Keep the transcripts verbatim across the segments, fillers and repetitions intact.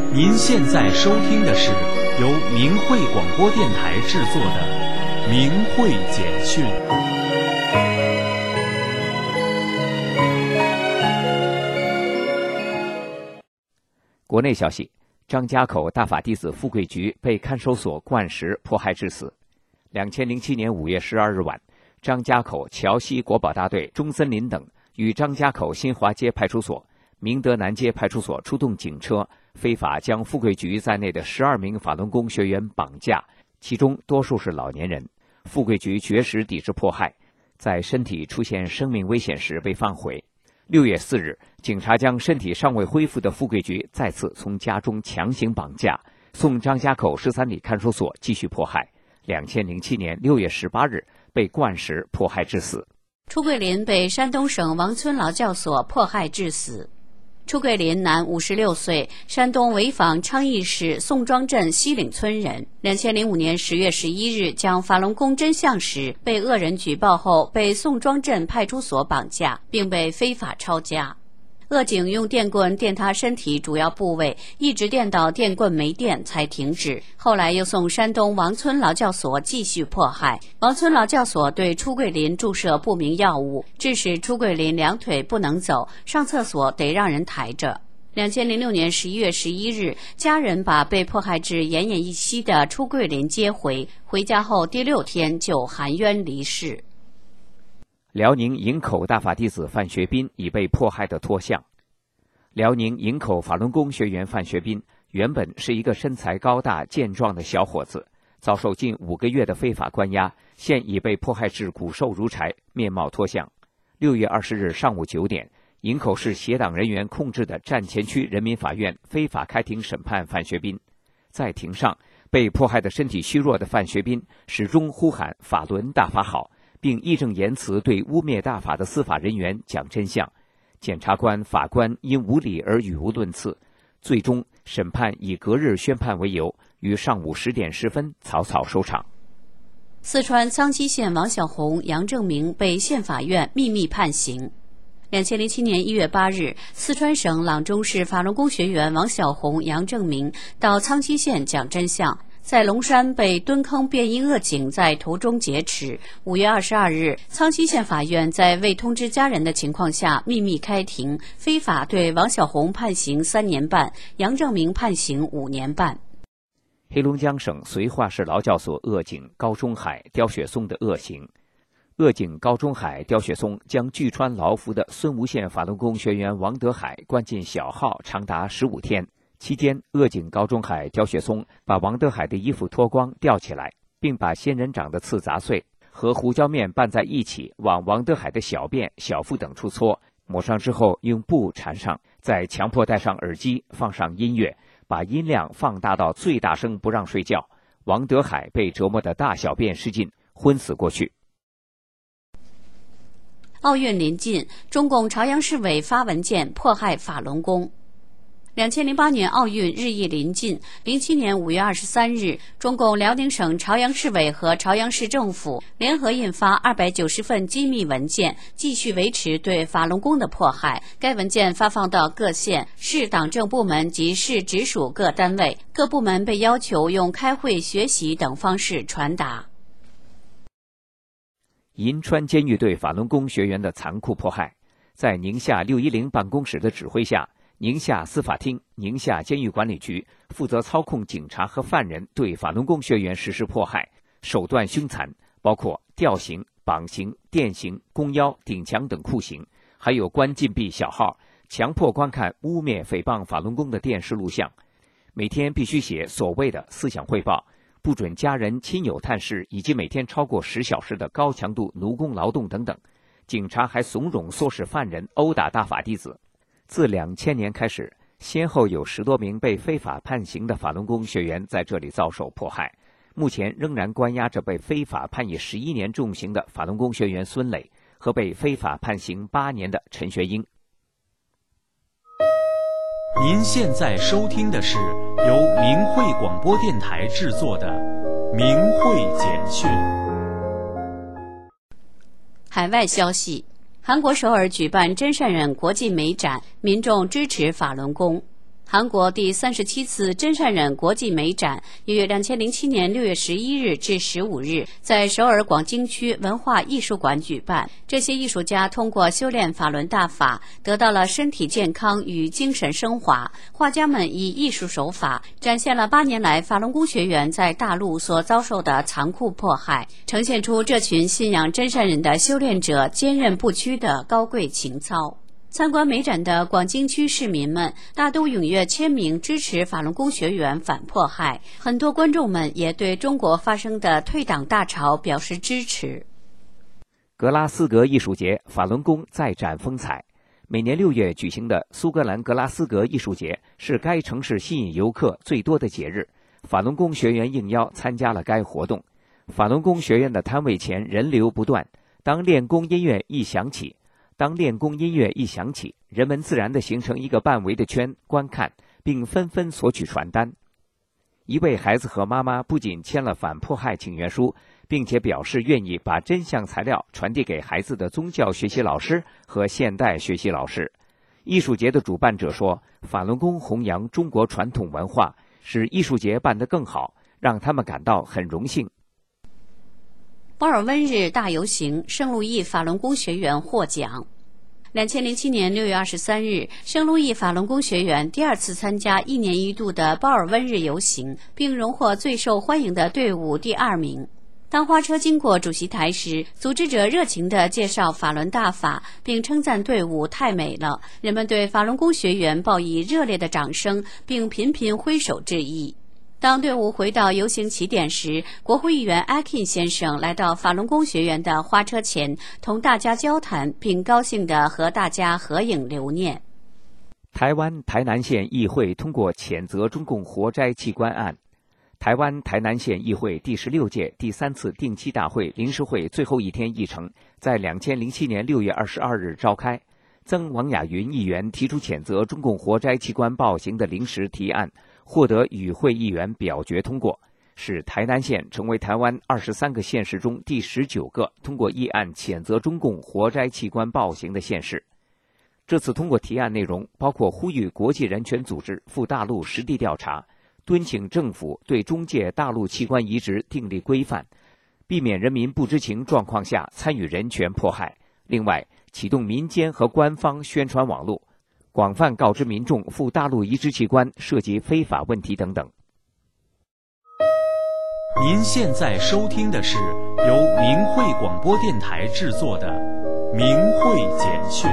您现在收听的是由明慧广播电台制作的《明慧简讯》。 国内消息：张家口大法弟子富贵菊被看守所灌食迫害致死。两千零七年五月十二日晚，张家口桥西国保大队、钟森林等与张家口新华街派出所、明德南街派出所出动警车，非法将富贵菊在内的十二名法轮功学员绑架，其中多数是老年人。富贵菊绝食抵制迫害，在身体出现生命危险时被放回。六月四日，警察将身体尚未恢复的富贵菊再次从家中强行绑架，送张家口十三里看守所继续迫害。两千零七年六月十八日被灌食迫害致死。 初桂林被山东省王村劳教所迫害致死。初桂林男，五十六岁，山东潍坊昌邑市宋庄镇西岭村人。两千零五年十月十一日讲法轮功真相时，被恶人举报后，被宋庄镇派出所绑架，并被非法抄家。恶警用电棍电他身体主要部位，一直电到电棍没电才停止。后来又送山东王村劳教所继续迫害。王村劳教所对初桂林注射不明药物，致使初桂林两腿不能走，上厕所得让人抬着。两千零六年十一月十一日，家人把被迫害至奄奄一息的初桂林接回，回家后第六天就含冤离世。 辽宁营口大法弟子范学斌已被迫害的脱相。辽宁营口法轮功学员范学斌原本是一个身材高大健壮的小伙子，遭受近五个月的非法关押，现已被迫害至骨瘦如柴，面貌脱相。六月二十日上午九点，营口市协党人员控制的站前区人民法院非法开庭审判范学斌。在庭上，被迫害的身体虚弱的范学斌始终呼喊法轮大法好，并义正言辞对污蔑大法的司法人员讲真相。检察官、法官因无理而语无伦次，最终审判以隔日宣判为由，于上午十点十分草草收场。 四川苍溪县王小红、杨正明被县法院秘密判刑。两千零七年一月八日，四川省阆中市法轮功学员王小红、杨正明到苍溪县讲真相，在龙山被蹲坑便衣恶警在途中劫持。五月二十二日，苍溪县法院在未通知家人的情况下秘密开庭，非法对王小红判刑三年半，杨正明判刑五年半。 黑龙江省绥化市劳教所恶警高中海、刁雪松的恶行。恶警高中海、刁雪松将拒穿劳服的孙吴县法轮功学员王德海关进小号长达十五天。期间，恶警高中海、刁雪松把王德海的衣服脱光吊起来，并把仙人掌的刺砸碎，和胡椒面拌在一起，往王德海的小便、小腹等处搓，抹上之后用布缠上，再强迫戴上耳机，放上音乐，把音量放大到最大声，不让睡觉。王德海被折磨得大小便失禁，昏死过去。 奥运临近，中共朝阳市委发文件迫害法轮功。两千零八年奥运日益临近，零七年五月二十三日，中共辽宁省朝阳市委和朝阳市政府联合印发二百九十份机密文件，继续维持对法轮功的迫害。该文件发放到各县市党政部门及市直属各单位，各部门被要求用开会、学习等方式传达。 银川监狱对法轮功学员的残酷迫害，在宁夏六一零办公室的指挥下，宁夏司法厅、宁夏监狱管理局负责操控警察和犯人对法轮功学员实施迫害，手段凶残，包括吊刑、绑刑、电刑、弓腰、顶墙等酷刑，还有关禁闭小号，强迫观看污蔑诽谤法轮功的电视录像，每天必须写所谓的思想汇报，不准家人亲友探视，以及每天超过十小时的高强度奴工劳动等等。警察还怂恿唆使犯人殴打大法弟子。自两千年开始，先后有十多名被非法判刑的法轮功学员在这里遭受迫害。目前仍然关押着被非法判以十一年重刑的法轮功学员孙磊和被非法判刑八年的陈学英。 您现在收听的是由明慧广播电台制作的《明慧简讯》。 海外消息，韩国首尔举办真善忍国际美展，民众支持法轮功。 韩国第三十七次真善忍国际美展于两千零七年六月十一日至十五日在首尔广京区文化艺术馆举办。这些艺术家通过修炼法轮大法，得到了身体健康与精神升华。画家们以艺术手法展现了八年来法轮功学员在大陆所遭受的残酷迫害，呈现出这群信仰真善忍的修炼者坚韧不屈的高贵情操。参观美展的广京区市民们大都踊跃签名支持法轮功学员反迫害，很多观众们也对中国发生的退党大潮表示支持。 格拉斯哥艺术节，法轮功再展风采。每年六月举行的苏格兰格拉斯哥艺术节是该城市吸引游客最多的节日，法轮功学员应邀参加了该活动。法轮功学院的摊位前人流不断，当练功音乐一响起当练功音乐一响起，人们自然地形成一个半围的圈观看，并纷纷索取传单。一位孩子和妈妈不仅签了反迫害请愿书，并且表示愿意把真相材料传递给孩子的宗教学习老师和现代学习老师。艺术节的主办者说，法轮功弘扬中国传统文化，使艺术节办得更好，让他们感到很荣幸。 保尔温日大游行，圣路易法轮功学员获奖。两千零七年六月二十三日，圣路易法轮功学员第二次参加一年一度的保尔温日游行，并荣获最受欢迎的队伍第二名。当花车经过主席台时，组织者热情地介绍法轮大法，并称赞队伍太美了。人们对法轮功学员报以热烈的掌声，并频频挥手致意。当队伍回到游行起点时，国会议员阿金先生来到法轮功学员的花车前，同大家交谈，并高兴地和大家合影留念。 台湾台南县议会通过谴责中共活摘器官案。台湾台南县议会第十六届第三次定期大会临时会最后一天议程在两千零七年六月二十二日召开。曾王雅云议员提出谴责中共活摘器官暴行的临时提案，获得与会议员表决通过，使台南县成为台湾二十三个县市中第十九个通过议案谴责中共活摘器官暴行的县市。这次通过提案内容包括呼吁国际人权组织赴大陆实地调查，敦请政府对中介大陆器官移植订立规范，避免人民不知情状况下参与人权迫害。另外，启动民间和官方宣传网络，广泛告知民众赴大陆移植器官涉及非法问题等等。 您现在收听的是由明慧广播电台制作的《明慧简讯》。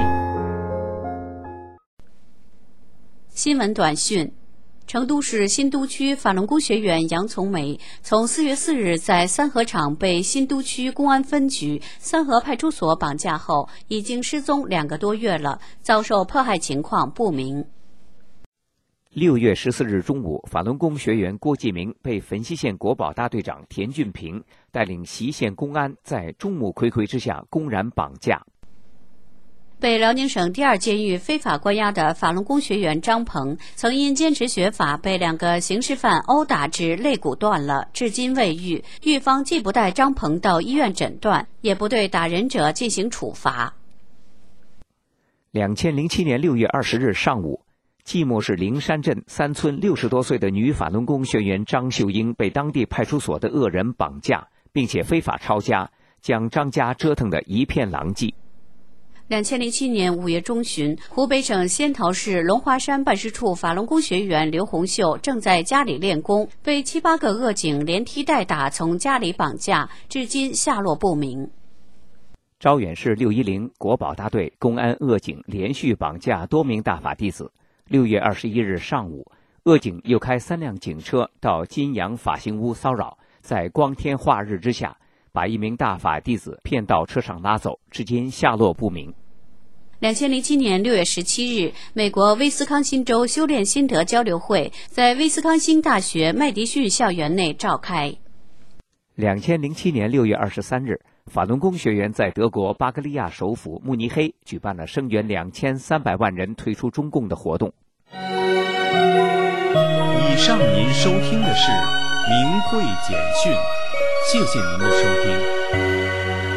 新闻短讯：成都市新都区法轮功学员杨从梅从四月四日在三河场被新都区公安分局三河派出所绑架后，已经失踪两个多月了，遭受迫害情况不明。 六月十四日中午，法轮功学员郭继明被汾西县国保大队长田俊平带领隰县公安在众目睽睽之下公然绑架。 被辽宁省第二监狱非法关押的法轮功学员张鹏，曾因坚持学法被两个刑事犯殴打至肋骨断了，至今未愈。狱方既不带张鹏到医院诊断，也不对打人者进行处罚。 两千零七年六月二十日上午，即墨市灵山镇三村六十多岁的女法轮功学员张秀英被当地派出所的恶人绑架，并且非法抄家，将张家折腾得一片狼藉。 两千零七年五月中旬，湖北省仙桃市龙华山办事处法轮功学员刘红秀正在家里练功，被七八个恶警连踢带打从家里绑架，至今下落不明。 招远市六一零国保大队公安恶警连续绑架多名大法弟子。六月二十一日上午，恶警又开三辆警车到金阳法行屋骚扰，在光天化日之下把一名大法弟子骗到车上拉走，至今下落不明。 两千零七年六月十七日，美国威斯康星州修炼心得交流会在威斯康星大学麦迪逊校园内召开。 两千零七年六月二十三日，法轮功学员在德国巴格利亚首府慕尼黑举办了声援两千三百万人退出中共的活动。 以上您收听的是明慧简讯，谢谢您的收听。